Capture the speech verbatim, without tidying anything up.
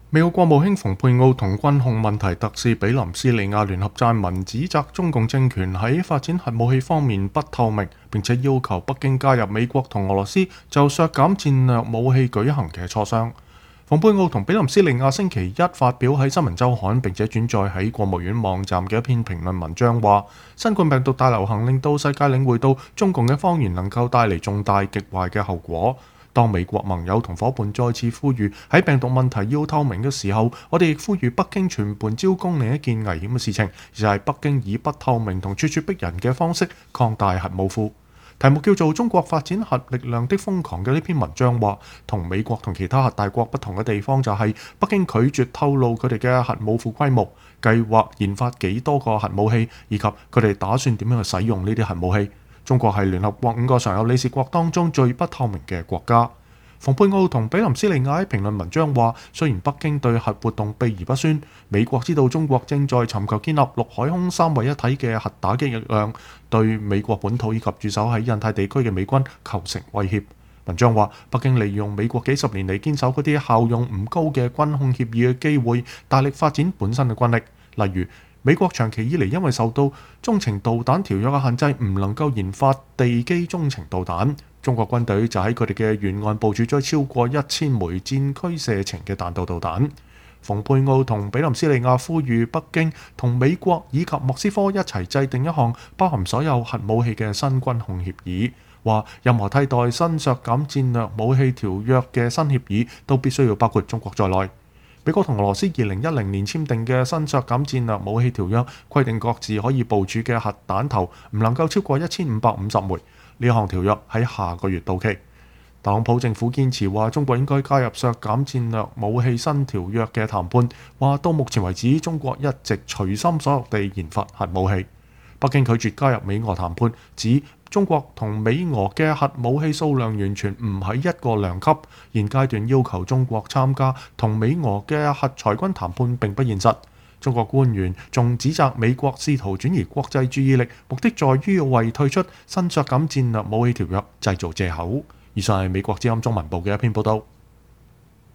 美國國務卿蓬佩奧同軍控問題特使比林斯利亞聯合撰文，指責中共政權喺發展核武器方面不透明，並且要求北京加入美國同俄羅斯就削減戰略武器舉行嘅磋商。蓬佩奧同比林斯利亞星期一發表喺新聞週刊並且轉載喺國務院網站嘅一篇評論文章話，新冠病毒大流行令到世界領會到中共嘅謊言能夠帶嚟重大極壞嘅後果。當美國盟友同伙伴再次呼籲喺病毒問題要透明嘅時候，我哋亦呼籲北京全盤招供另一件危險嘅事情，就係北京以不透明同咄咄逼人嘅方式擴大核武庫。題目叫做《中國發展核力量的瘋狂》嘅呢篇文章話，同美國同其他核大國不同嘅地方就係北京拒絕透露佢哋嘅核武庫規模、計劃研發幾多個核武器，以及佢哋打算點樣去使用呢啲核武器。中國係聯合國五個常任理事國當中最不透明嘅國家。蓬佩奧同比林斯利亞喺評論文章話，雖然北京對核活動秘而不宣，美國知道中國正在尋求建立陸海空三位一體嘅核打擊力量，對美國本土以及駐守喺印太地區嘅美軍構成威脅。文章話，北京利用美國幾十年嚟堅守嗰啲效用唔高嘅軍控協議嘅機會，大力發展本身嘅軍力，例如美國長期以嚟因為受到中程導彈條約嘅限制，唔能夠研發地基中程導彈。中國軍隊就喺佢哋嘅沿岸部署咗超過一千枚戰區射程嘅彈道導彈。蓬佩奧同比林斯利亞呼籲北京同美國以及莫斯科一齊制定一項包含所有核武器嘅新軍控協議，話任何替代新削減戰略武器條約嘅新協議都必須要包括中國在內。美國同俄羅斯二零一零年簽訂嘅新削減戰略武器條約規定，各自可以部署嘅核彈頭唔能夠超過一千五百五十枚。呢項條約喺下個月到期。特朗普政府堅持話中國應該加入削減戰略武器新條約嘅談判，話到目前為止中國一直隨心所欲地研發核武器。北京拒絕加入美俄談判，指中國同美俄嘅核武器數量完全唔喺一個量級，現階段要求中國參加同美俄嘅核裁軍談判並不現實。中國官員仲指責美國試圖轉移國際注意力，目的在於為退出新削減戰略武器條約製造藉口。以上係美國之音中文部嘅一篇報道。